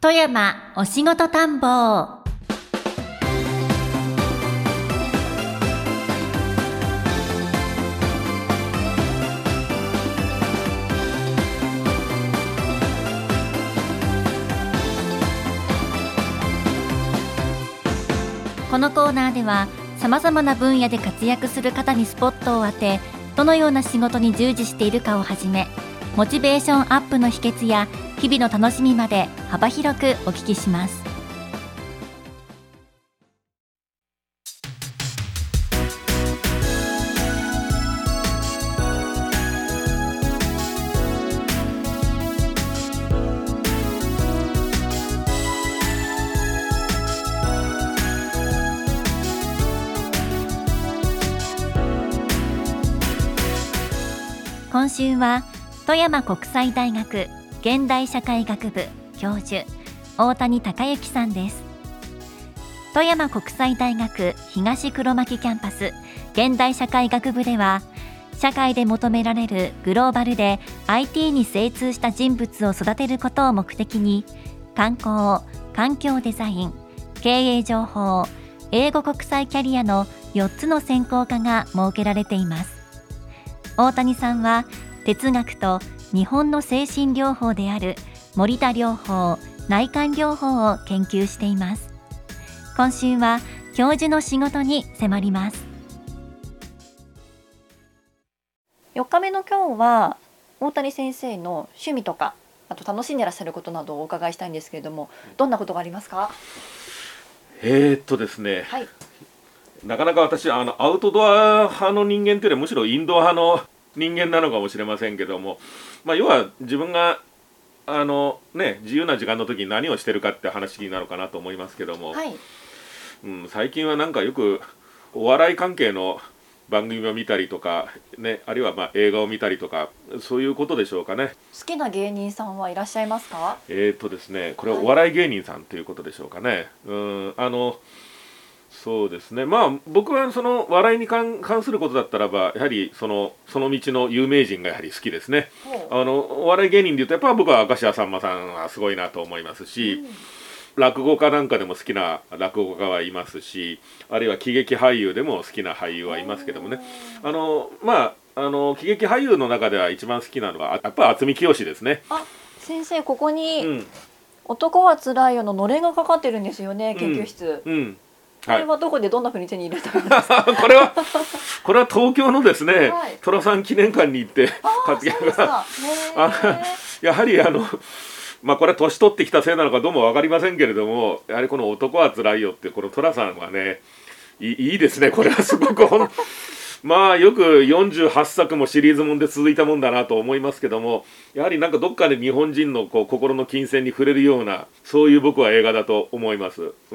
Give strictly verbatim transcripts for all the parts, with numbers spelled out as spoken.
富山お仕事探訪。このコーナーではさまざまな分野で活躍する方にスポットを当て、どのような仕事に従事しているかをはじめ、モチベーションアップの秘訣や日々の楽しみまで幅広くお聞きします。今週は富山国際大学現代社会学部教授大谷隆之さんです。富山国際大学東黒巻キャンパス現代社会学部では、社会で求められるグローバルで アイティー に精通した人物を育てることを目的に、観光・環境デザイン、経営情報、英語国際キャリアのよっつの専攻科が設けられています。大谷さんは哲学と日本の精神療法である森田療法、内観療法を研究しています。今週は教授の仕事に迫ります。 よっかめの今日は大谷先生の趣味とか、あと楽しんでいらっしゃることなどをお伺いしたいんですけれども、どんなことがありますか？ えー、っとですね、 はい、 なかなか私あのアウトドア派の人間というよりはむしろインドア派の人間なのかもしれませんけども、まあ、要は自分があの、ね、自由な時間の時に何をしてるかって話になるかなと思いますけども、 はい、 うん、最近はなんかよくお笑い関係の番組を見たりとか、ね、あるいはまあ映画を見たりとか、そういうことでしょうかね。 好きな芸人さんはいらっしゃいますか？ えー、っとですねこれはお笑い芸人さんということでしょうかね。うん、あのそうですね、まあ僕はその笑いに関することだったらば、やはりそのその道の有名人がやはり好きですね。あのお笑い芸人でいうとやっぱ僕は明石家さんまさんはすごいなと思いますし、うん、落語家なんかでも好きな落語家はいますし、あるいは喜劇俳優でも好きな俳優はいますけどもね、あのまああの喜劇俳優の中では一番好きなのはやっぱり渥美清ですね。 あ、先生ここに、 うん、 男はつらいよののれんがかかってるんですよね、研究室。 うんうん、 これはどこでどんなふうに手に入れたんですか？ これはこれは東京のですね、 はい、 寅さん記念館に行って活躍がやはりあのまあこれは年取ってきたせいなのかどうも分かりませんけれども、やはりこの男はつらいよってこの寅さんはね、い い, いいですね。これはすごくほんまあよくよんじゅうはっさくもシリーズもんで続いたもんだなと思いますけども、やはりなんかどっかで日本人のこう心の金銭に触れるような、そういう僕は映画だと思います。うん、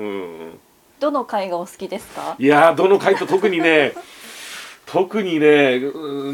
どの回がお好きですか？ いやどの回と特にね特にね、うん、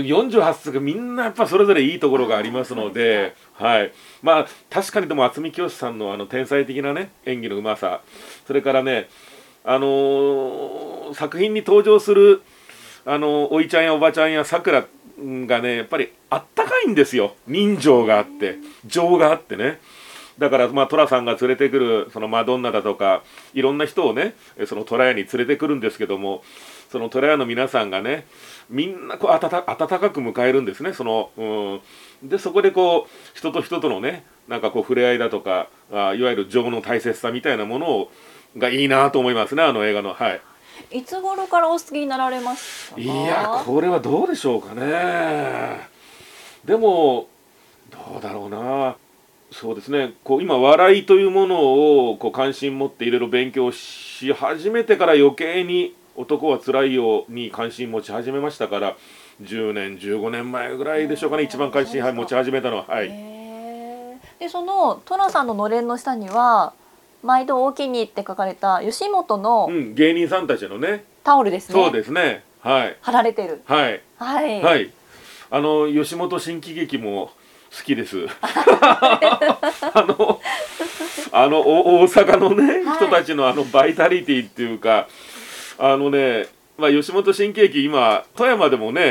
よんじゅうはっさくみんなやっぱそれぞれいいところがありますので、はい、まあ確かにでも渥美清さんのあの天才的なね演技のうまさ、それからねあのー、作品に登場するあのおいちゃんやおばちゃんやさくらがねやっぱりあったかいんですよ。人情があって情があってね。だからまあ寅さんが連れてくるそのマドンナだとかいろんな人をねその虎屋に連れてくるんですけども、その虎屋の皆さんがねみんなこう温か温かく迎えるんですね。その、うん、でそこでこう人と人とのねなんかこう触れ合いだとか、あいわゆる情の大切さみたいなものをがいいなと思いますね、あの映画の。はい。 いつ頃からお好きになられましたか？ いやこれはどうでしょうかね。でもどうだろうな。そうですね、こう今笑いというものをこう関心持っていろいろ勉強し始めてから余計に男はつらいよに関心持ち始めましたから、じゅうねんじゅうごねんまえぐらいでしょうかね、一番関心持ち始めたのは。はい。 でその寅さんののれんの下には毎度おおきにって書かれた吉本の、 うん、芸人さんたちのねタオルですね。 そうですね、はい、 貼られてる。 はいはい、 はい、あの吉本新喜劇も好きです。あのあの大阪のね、はい、人たちのあのバイタリティっていうか、あのね、まあ、吉本新喜劇今富山でもね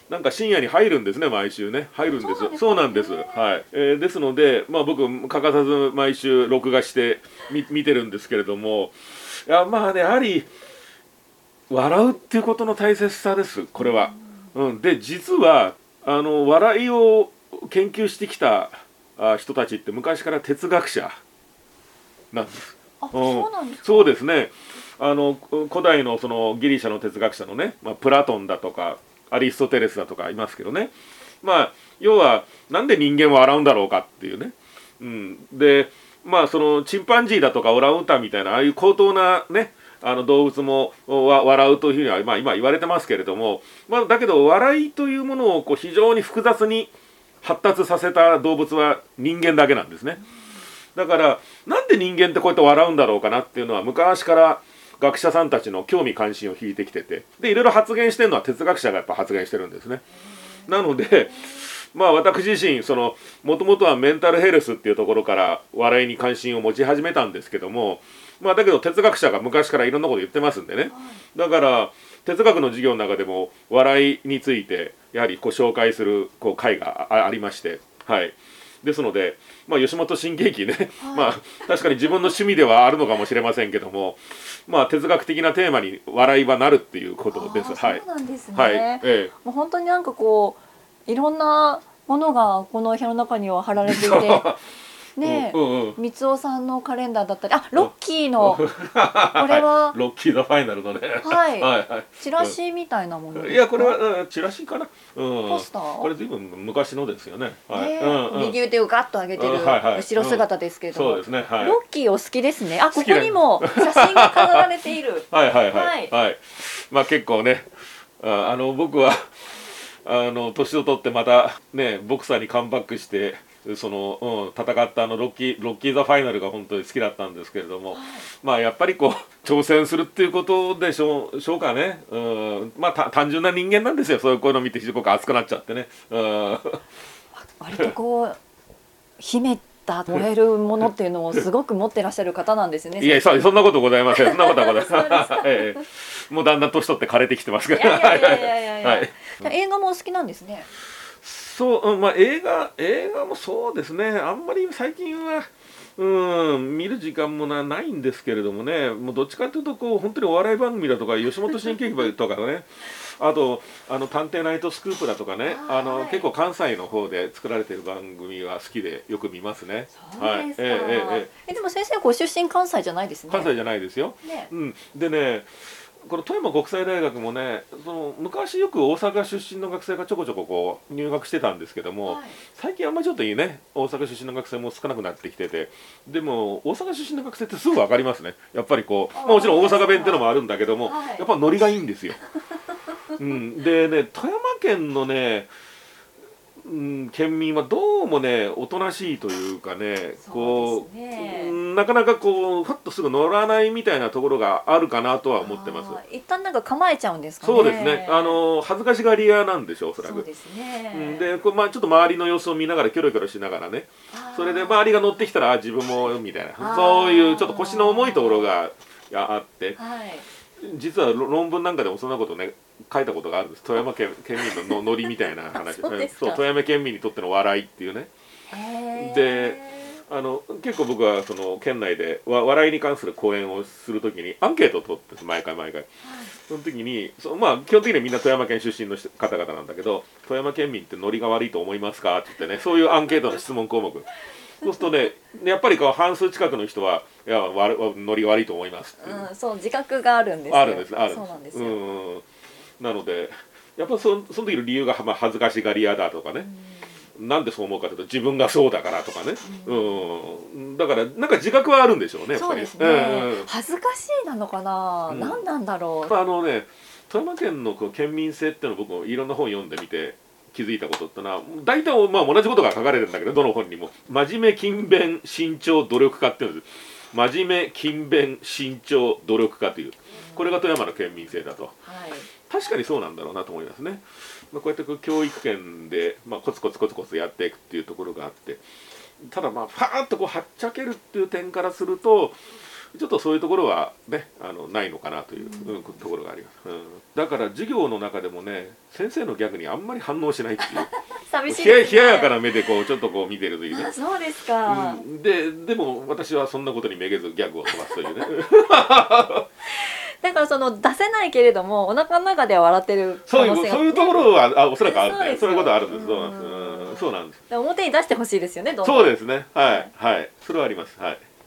なんか深夜に入るんですね、毎週ね、入るんです。そうなんです。はい。えー、ですので、まあ僕欠かさず毎週録画してみ見てるんですけれども、いやまあね、やはり笑うっていうことの大切さです。これは。うん。で実はあの笑いを研究してきたあ人たちって昔から哲学者なんです。 あ、そうなんですか。 そうですね。あの古代のそのギリシャの哲学者のね、まあ、プラトンだとかアリストテレスだとかいますけどね、まあ要はなんで人間は笑うんだろうかっていうね、うん、でまあそのチンパンジーだとかオランウータンみたいなああいう高等なねあの動物もわ笑うというふうには、まあ、今言われてますけれども、まあ、だけど笑いというものをこう非常に複雑に発達させた動物は人間だけなんですね。だからなんで人間ってこうやって笑うんだろうかなっていうのは昔から学者さんたちの興味関心を引いてきてて、でいろいろ発言してるのは哲学者がやっぱ発言してるんですね。なのでまあ私自身そのもともとはメンタルヘルスっていうところから笑いに関心を持ち始めたんですけども、まあだけど哲学者が昔からいろんなこと言ってますんでね、だから哲学の授業の中でも笑いについてやはりこう紹介するこう会が あ, ありまして、はい。ですので、まあ、吉本新喜劇ね、はい、まあ確かに自分の趣味ではあるのかもしれませんけども、まあ、哲学的なテーマに笑いはなるっていうことです。はい、 そうなんですね。 はい、ええ、 もう本当になんかこういろんなものがこの部屋の中には貼られていてねえ、うんうん、三尾さんのカレンダーだったり、あ、ロッキーのこれはロッキーザファイナルのね、 はい、はいはい、チラシみたいなものですか。 いやこれは、うん、チラシかな、うん、 ポスター、 これ随分昔のですよね。 はい、ね、うんうん、右腕をガッと上げてる後ろ姿ですけれども、 そうですね、はい、 ロッキーお好きですね。あ、ここにも写真が飾られているはいはいはい、はいはい、まあ結構ね、あ, あの僕はあの年を取ってまたねボクサーにカムバックしてその、うん、戦ったあのロッキーロッキーザファイナルが本当に好きだったんですけれども、はい、まあやっぱりこう挑戦するっていうことでしょう、しょうかね、うん、まあ単純な人間なんですよ。そういうこういうの見てすごく熱くなっちゃってね、うん、 割とこう秘めた燃えるものっていうのをすごく持ってらっしゃる方なんですね。 いや、そんなことございません。そんなことはございません。ええ、もうだんだん年取って枯れてきてますけど。いやいやいやいやいや、はい、 映画もお好きなんですね。 そう、うん、まあ映画映画もそうですね。あんまり最近はうん見る時間も な, ないんですけれどもね、もうどっちかというとこう本当にお笑い番組だとか吉本新喜劇とかね、あとあの探偵ナイトスクープだとかね、あの、はい、結構関西の方で作られている番組は好きでよく見ますね。 そうですか。はい、ええええ、でも先生ご出身関西じゃないですね。 関西じゃないですよ。ね、うん、でね。この富山国際大学もね、その昔よく大阪出身の学生がちょこちょここう入学してたんですけども、はい、最近あんまりちょっといいね、大阪出身の学生も少なくなってきてて、でも大阪出身の学生ってすぐ分かりますね。やっぱりこう、まあ、もちろん大阪弁ってのもあるんだけども、はい、やっぱノリがいいんですよ。うん、でね、富山県のね、うん、県民はどうもねおとなしいというかね、こう、ね、なかなかこうふっとすぐ乗らないみたいなところがあるかなとは思ってます。 一旦なんか構えちゃうんですかね。 そうですね、あの恥ずかしがり屋なんでしょう、おそらく。 そうですね、 うん、でこう、まあ、ちょっと周りの様子を見ながらキョロキョロしながらね、それで周りが乗ってきたらあ自分もみたいな、そういうちょっと腰の重いところがあって、はい、実は論文なんかでもそんなことね書いたことがあるんです。富山県県民のノリみたいな話そうそう、富山県民にとっての笑いっていうね。であの結構僕はその県内でわ笑いに関する講演をするときにアンケートを取って毎回毎回、はい、その時にそまあ基本的にはみんな富山県出身の方々なんだけど、富山県民ってノリが悪いと思いますかって言ってね、そういうアンケートの質問項目そうするとね、やっぱりこう半数近くの人はいやノリが悪いと思いますっていう、 うん、そう自覚があるんですよ。 あるんですあるんです。 そうなんですよ。 うん、なのでやっぱ そ, その時の理由が、まあ、恥ずかしがり屋だとかね、うん、なんでそう思うかというと自分がそうだからとかね、うん、だからなんか自覚はあるんでしょうね。 そうですね、うん、恥ずかしいなのかな、うん、何なんだろう。 あのね富山県のこう県民性っていうのを僕もいろんな本読んでみて気づいたことってのは大体、まあ、同じことが書かれてるんだけど、どの本にも真面目勤勉慎重努力家っていうんです。真面目勤勉慎重努力家という、これが富山の県民性だと、はい、確かにそうなんだろうなと思いますね。まあ、こうやって教育圏で、まあ、コツコツコツコツやっていくっていうところがあって、ただまあファーッとこうはっちゃけるっていう点からするとちょっとそういうところはねあのないのかなという、うん、ところがあります、うん、だから授業の中でもね先生のギャグにあんまり反応しないっていう寂しいですね。 冷ややかな目でこうちょっとこう見てるというね。 あ、そうですか、 うん、ででも私はそんなことにめげずギャグを飛ばすというねだからその出せないけれどもお腹の中では笑ってる可そうい能性がうそういうところはあおそらくあるね。 そうですよそういうことはあるんです。そうなんです。 うんうんそうなんです。 で表に出してほしいですよね。どんどんそうですね。はいはいそれはあります。はい。うん。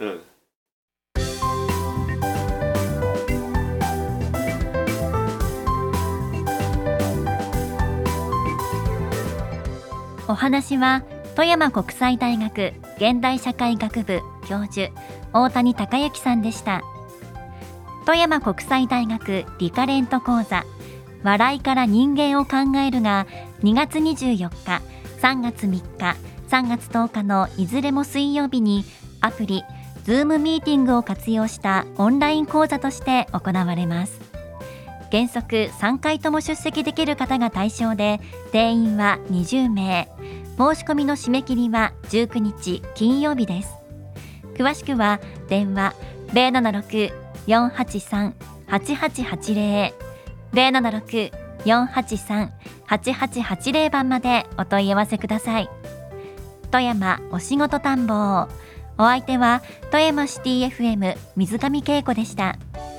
お話は富山国際大学現代社会学部教授大谷隆之さんでした。富山国際大学リカレント講座笑いから人間を考えるがにがつにじゅうよっか、さんがつみっか、さんがつとおかのいずれも水曜日にアプリ Zoom ミーティングを活用したオンライン講座として行われます。原則さんかいとも出席できる方が対象で、定員はにじゅうめい、申し込みの締め切りはじゅうくにち金曜日です。詳しくは電話 ゼロななろく よんはちさん はちはちはちゼロ ゼロななろく よんはちさん はちはちはちゼロ 番までお問い合わせください。富山お仕事探訪、お相手は富山シティ エフエム 水上恵子でした。